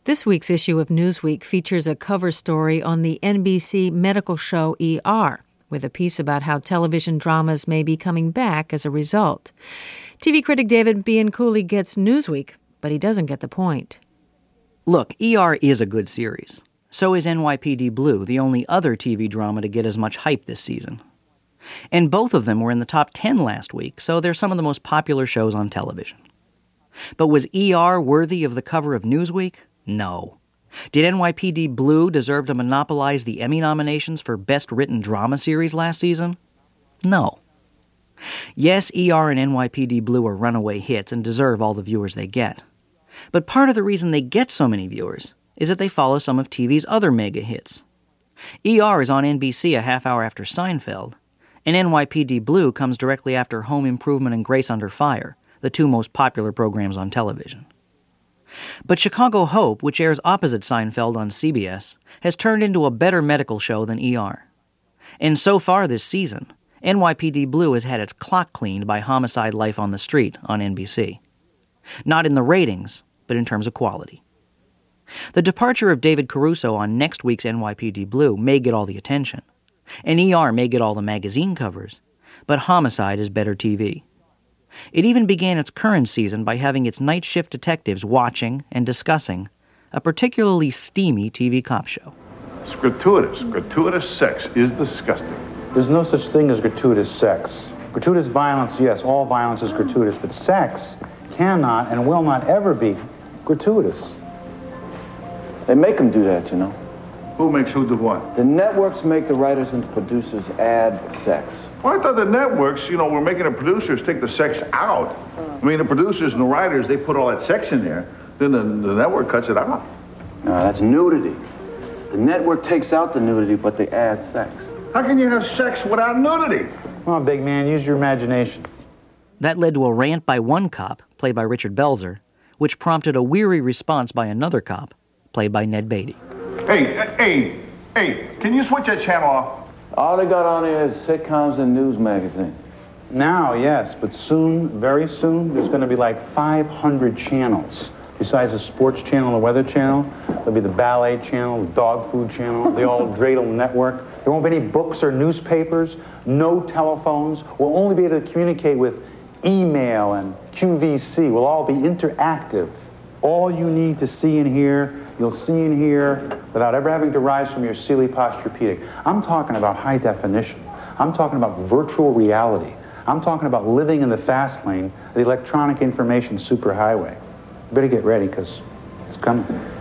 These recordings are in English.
This week's issue of Newsweek features a cover story on the NBC medical show ER, with a piece about how television dramas may be coming back as a result. TV critic David Bianculli gets Newsweek, but he doesn't get the point. Look, ER is a good series. So is NYPD Blue, the only other TV drama to get as much hype this season. And both of them were in the top 10 last week, so they're some of the most popular shows on television. But was ER worthy of the cover of Newsweek? No. Did NYPD Blue deserve to monopolize the Emmy nominations for Best Written Drama Series last season? No. Yes, ER and NYPD Blue are runaway hits and deserve all the viewers they get. But part of the reason they get so many viewers is that they follow some of TV's other mega hits. ER is on NBC a half hour after Seinfeld, and NYPD Blue comes directly after Home Improvement and Grace Under Fire, the two most popular programs on television. But Chicago Hope, which airs opposite Seinfeld on CBS, has turned into a better medical show than ER. And so far this season, NYPD Blue has had its clock cleaned by Homicide: Life on the Street on NBC. Not in the ratings, but in terms of quality. The departure of David Caruso on next week's NYPD Blue may get all the attention, and ER may get all the magazine covers, but Homicide is better TV. It even began its current season by having its night shift detectives watching and discussing a particularly steamy TV cop show. It's gratuitous. Gratuitous sex is disgusting. There's no such thing as gratuitous sex. Gratuitous violence, yes, all violence is gratuitous, but sex cannot and will not ever be gratuitous. They make them do that, you know. Who makes who do what? The networks make the writers and producers add sex. Well, I thought the networks, were making the producers take the sex out. I mean, the producers and the writers, they put all that sex in there, then the network cuts it out. No, that's nudity. The network takes out the nudity, but they add sex. How can you have sex without nudity? Come on, big man, use your imagination. That led to a rant by one cop, played by Richard Belzer, which prompted a weary response by another cop, played by Ned Beatty. Hey, can you switch that channel off? All they got on there is sitcoms and news magazine. Now, yes, but soon, very soon, there's going to be like 500 channels. Besides the sports channel, the weather channel, there'll be the ballet channel, the dog food channel, the all dreidel network. There won't be any books or newspapers, no telephones. We'll only be able to communicate with email and QVC. We'll all be interactive. All you need to see and hear, you'll see and hear without ever having to rise from your Sealy Posturepedic. I'm talking about high definition. I'm talking about virtual reality. I'm talking about living in the fast lane, the electronic information superhighway. You better get ready, because it's coming.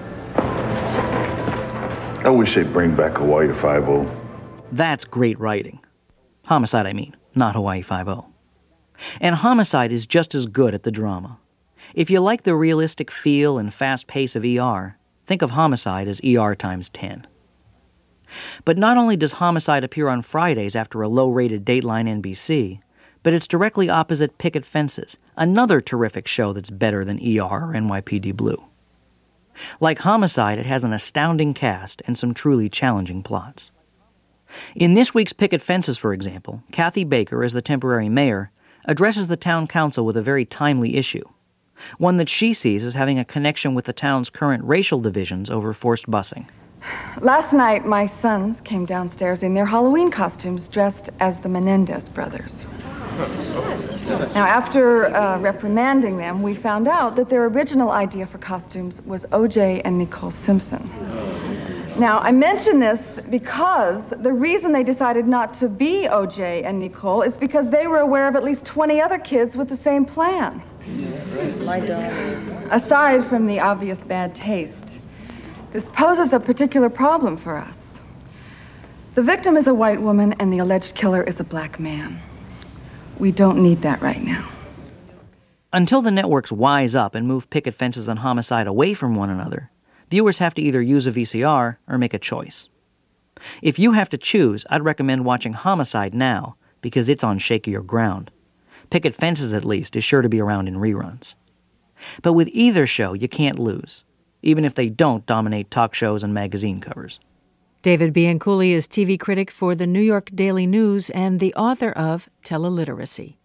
I wish they'd bring back Hawaii Five-0. That's great writing. Homicide, I mean, not Hawaii Five-0. And Homicide is just as good at the drama. If you like the realistic feel and fast pace of ER, think of Homicide as ER times 10. But not only does Homicide appear on Fridays after a low-rated Dateline NBC, but it's directly opposite Picket Fences, another terrific show that's better than ER or NYPD Blue. Like Homicide, it has an astounding cast and some truly challenging plots. In this week's Picket Fences, for example, Kathy Baker, as the temporary mayor, addresses the town council with a very timely issue, one that she sees as having a connection with the town's current racial divisions over forced busing. Last night, my sons came downstairs in their Halloween costumes dressed as the Menendez brothers. Now, after reprimanding them, we found out that their original idea for costumes was O.J. and Nicole Simpson. Now, I mention this because the reason they decided not to be O.J. and Nicole is because they were aware of at least 20 other kids with the same plan. My darling. Aside from the obvious bad taste, this poses a particular problem for us. The victim is a white woman and the alleged killer is a black man. We don't need that right now. Until the networks wise up and move Picket Fences and Homicide away from one another, viewers have to either use a VCR or make a choice. If you have to choose, I'd recommend watching Homicide now, because it's on shakier ground. Picket Fences, at least, is sure to be around in reruns. But with either show, you can't lose, even if they don't dominate talk shows and magazine covers. David Bianculli is TV critic for the New York Daily News and the author of Teleliteracy.